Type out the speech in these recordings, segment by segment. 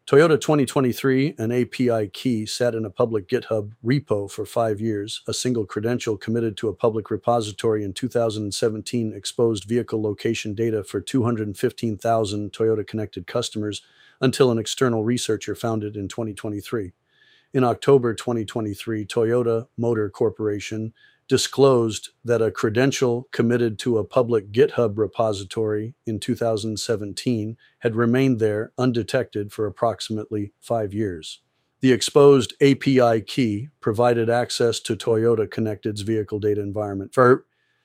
Toyota 2023, an API key sat in a public GitHub repo for 5 years. A single credential committed to a public repository in 2017 exposed vehicle location data for 215,000 Toyota connected customers until an external researcher found it in 2023. In October 2023, Toyota Motor Corporation disclosed that a credential committed to a public GitHub repository in 2017 had remained there undetected for approximately 5 years. The exposed API key provided access to Toyota Connected's vehicle data environment for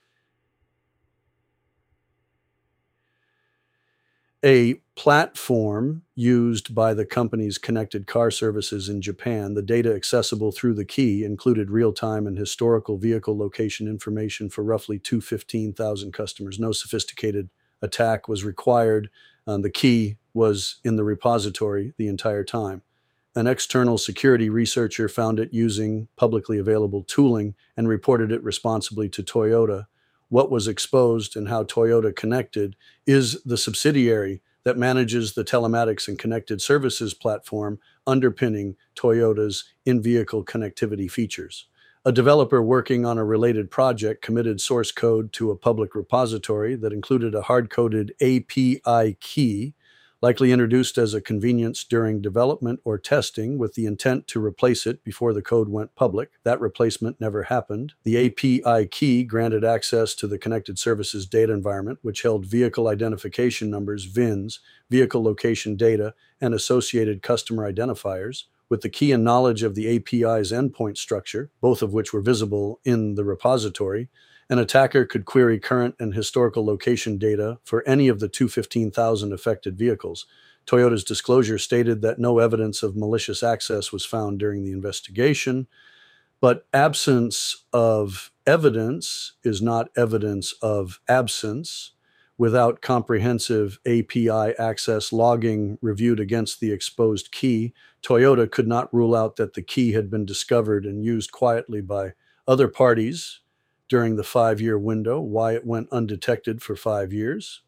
a platform used by the company's connected car services in Japan. The data accessible through the key included real-time and historical vehicle location information for roughly 215,000 customers. No sophisticated attack was required. The key was in the repository the entire time. An external security researcher found it using publicly available tooling and reported it responsibly to Toyota. What was exposed and how Toyota Connected is the subsidiary that manages the telematics and connected services platform underpinning Toyota's in-vehicle connectivity features. A developer working on a related project committed source code to a public repository that included a hard-coded API key, likely introduced as a convenience during development or testing with the intent to replace it before the code went public. That replacement never happened. The API key granted access to the connected services data environment, which held vehicle identification numbers, VINs, vehicle location data, and associated customer identifiers. With the key and knowledge of the API's endpoint structure, both of which were visible in the repository, an attacker could query current and historical location data for any of the 215,000 affected vehicles. Toyota's disclosure stated that no evidence of malicious access was found during the investigation, but absence of evidence is not evidence of absence. Without comprehensive API access logging reviewed against the exposed key, Toyota could not rule out that the key had been discovered and used quietly by other parties during the 5-year window. Why it went undetected for 5 years.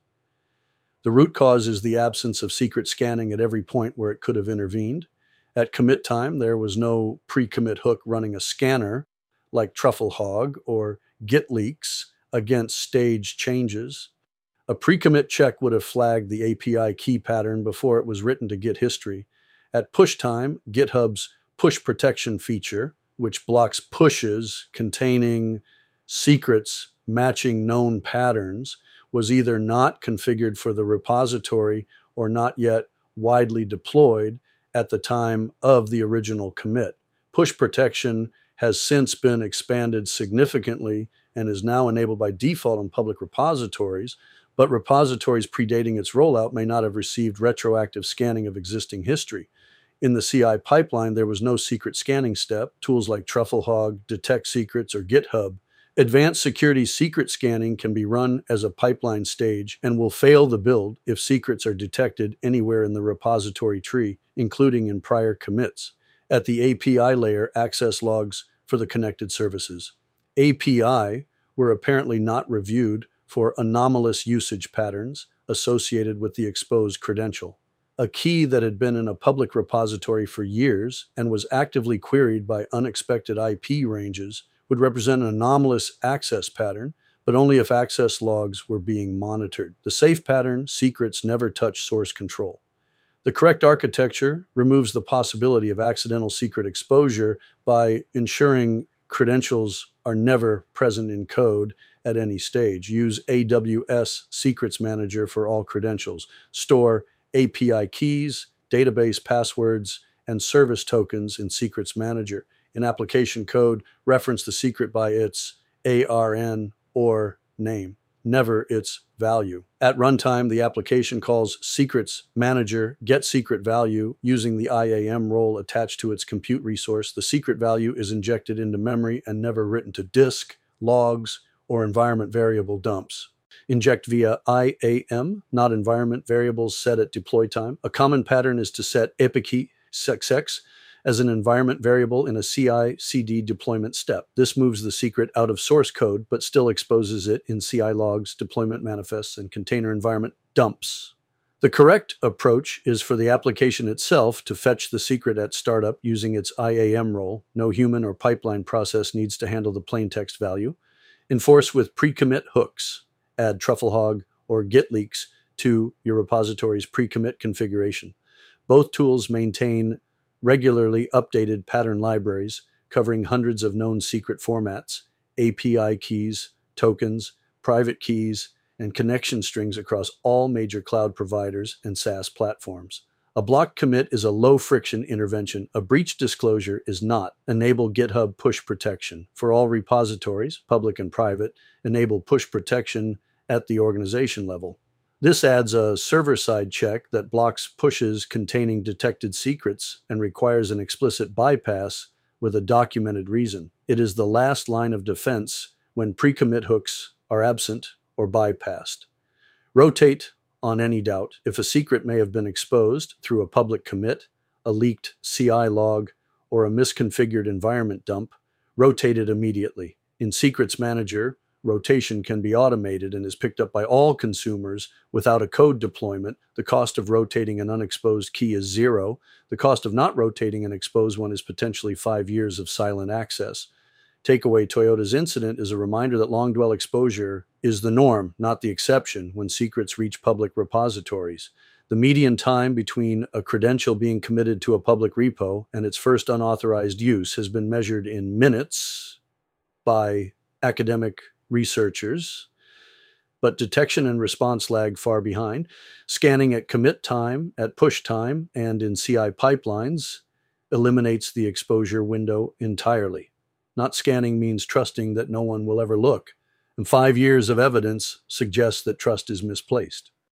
The root cause is the absence of secret scanning at every point where it could have intervened. At commit time, there was no pre-commit hook running a scanner like Trufflehog or GitLeaks against stage changes. A pre-commit check would have flagged the API key pattern before it was written to Git history. At push time, GitHub's push protection feature, which blocks pushes containing secrets matching known patterns, was either not configured for the repository or not yet widely deployed at the time of the original commit. Push protection has since been expanded significantly and is now enabled by default in public repositories, but repositories predating its rollout may not have received retroactive scanning of existing history. In the CI pipeline, there was no secret scanning step. Tools like Trufflehog, Detect Secrets, or GitHub. Advanced security secret scanning can be run as a pipeline stage and will fail the build if secrets are detected anywhere in the repository tree, including in prior commits. At the API layer, access logs for the connected services API were apparently not reviewed for anomalous usage patterns associated with the exposed credential. A key that had been in a public repository for years and was actively queried by unexpected IP ranges would represent an anomalous access pattern, but only if access logs were being monitored. The safe pattern, secrets never touch source control. The correct architecture removes the possibility of accidental secret exposure by ensuring credentials are never present in code at any stage. Use AWS Secrets Manager for all credentials. Store API keys, database passwords, and service tokens in Secrets Manager. In application code, reference the secret by its ARN or name, never its value. At runtime, the application calls Secrets Manager getSecretValue using the IAM role attached to its compute resource. The secret value is injected into memory and never written to disk, logs, or environment variable dumps. Inject via IAM, not environment variables set at deploy time. A common pattern is to set epic success as an environment variable in a CI/CD deployment step. This moves the secret out of source code, but still exposes it in CI logs, deployment manifests, and container environment dumps. The correct approach is for the application itself to fetch the secret at startup using its IAM role. No human or pipeline process needs to handle the plain text value. Enforce with pre-commit hooks. Add Trufflehog or GitLeaks to your repository's pre-commit configuration. Both tools maintain regularly updated pattern libraries covering hundreds of known secret formats, API keys, tokens, private keys, and connection strings across all major cloud providers and SaaS platforms. A block commit is a low-friction intervention. A breach disclosure is not. Enable GitHub push protection. For all repositories, public and private, enable push protection at the organization level. This adds a server-side check that blocks pushes containing detected secrets and requires an explicit bypass with a documented reason. It is the last line of defense when pre-commit hooks are absent or bypassed. Rotate on any doubt. If a secret may have been exposed through a public commit, a leaked CI log, or a misconfigured environment dump, rotate it immediately. In Secrets Manager, rotation can be automated and is picked up by all consumers without a code deployment. The cost of rotating an unexposed key is 0. The cost of not rotating an exposed one is potentially 5 years of silent access. Takeaway: Toyota's incident is a reminder that long dwell exposure is the norm, not the exception, when secrets reach public repositories. The median time between a credential being committed to a public repo and its first unauthorized use has been measured in minutes by academic researchers, but detection and response lag far behind. Scanning at commit time, at push time, and in CI pipelines eliminates the exposure window entirely. Not scanning means trusting that no one will ever look, and 5 years of evidence suggests that trust is misplaced.